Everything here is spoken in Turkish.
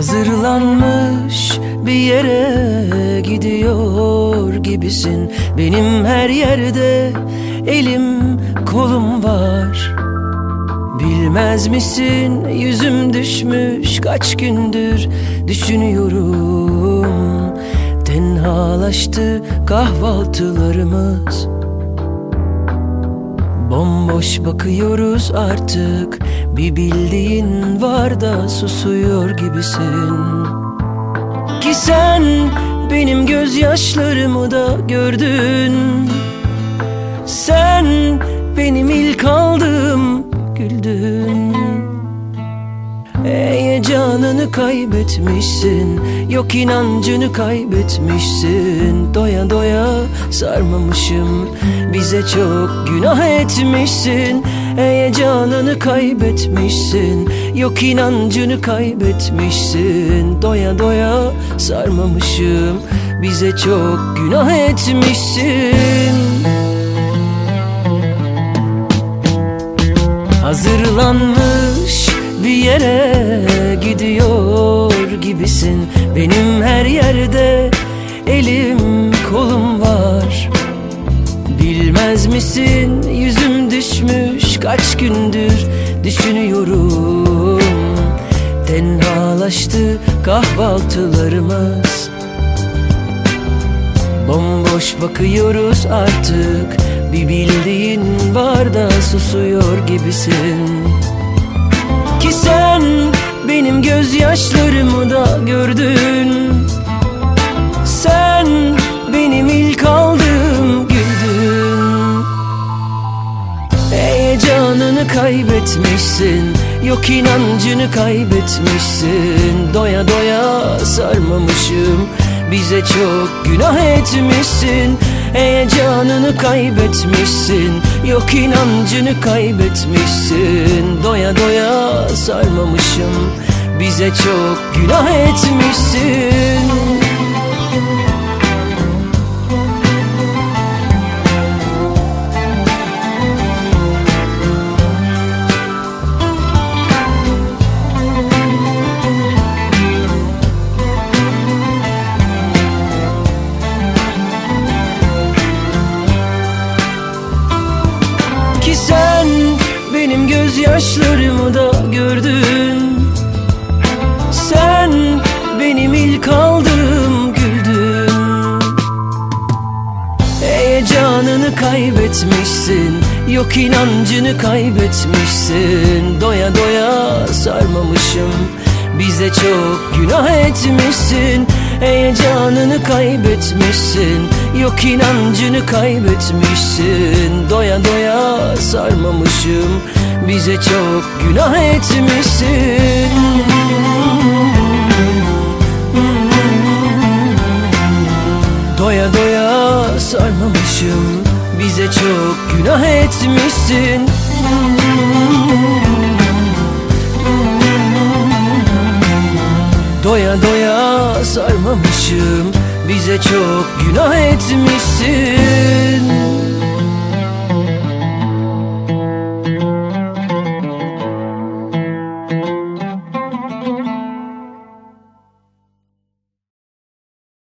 Hazırlanmış bir yere gidiyor gibisin. Benim her yerde elim kolum var. Bilmez misin, yüzüm düşmüş, kaç gündür düşünüyorum. Tenhalaştı kahvaltılarımız. Bomboş bakıyoruz artık. Bir bildiğin var da susuyor gibisin. Ki sen benim gözyaşlarımı da gördün. Sen benim ilk aldığım güldün. Heyecanını kaybetmişsin, yok inancını kaybetmişsin. Doya doya sarmamışım, bize çok günah etmişsin. Heyecanını kaybetmişsin, yok inancını kaybetmişsin. Doya doya sarmamışım, bize çok günah etmişsin. Hazırlanmış bir yere gidiyor gibisin. Benim her yerde elim kolum var. Bilmez misin, yüzüm düşmüş, kaç gündür düşünüyorum. Tenhalaştı kahvaltılarımız. Bomboş bakıyoruz artık. Bir bildiğin var da susuyor gibisin. Ki sen benim gözyaşlarımı da gördün. Sen benim ilk aldığım güldün. Heyecanını kaybetmişsin, yok inancını kaybetmişsin. Doya doya sarmamışım, bize çok günah etmişsin. Heyecanını kaybetmişsin, yok inancını kaybetmişsin. Doya doya sarmamışım, bize çok günah etmişsin. Ki sen benim gözyaşlarımı da gördün. Sen benim ilk aldığım güldün. Heyecanını kaybetmişsin, yok inancını kaybetmişsin. Doya doya sarmamışım, bize çok günah etmişsin. Heyecanını kaybetmişsin, yok inancını kaybetmişsin. Doya doya sarmamışım, bize çok günah etmişsin. Doya doya sarmamışım, bize çok günah etmişsin. Doya doya sarmamışım, bize çok günah etmişsin.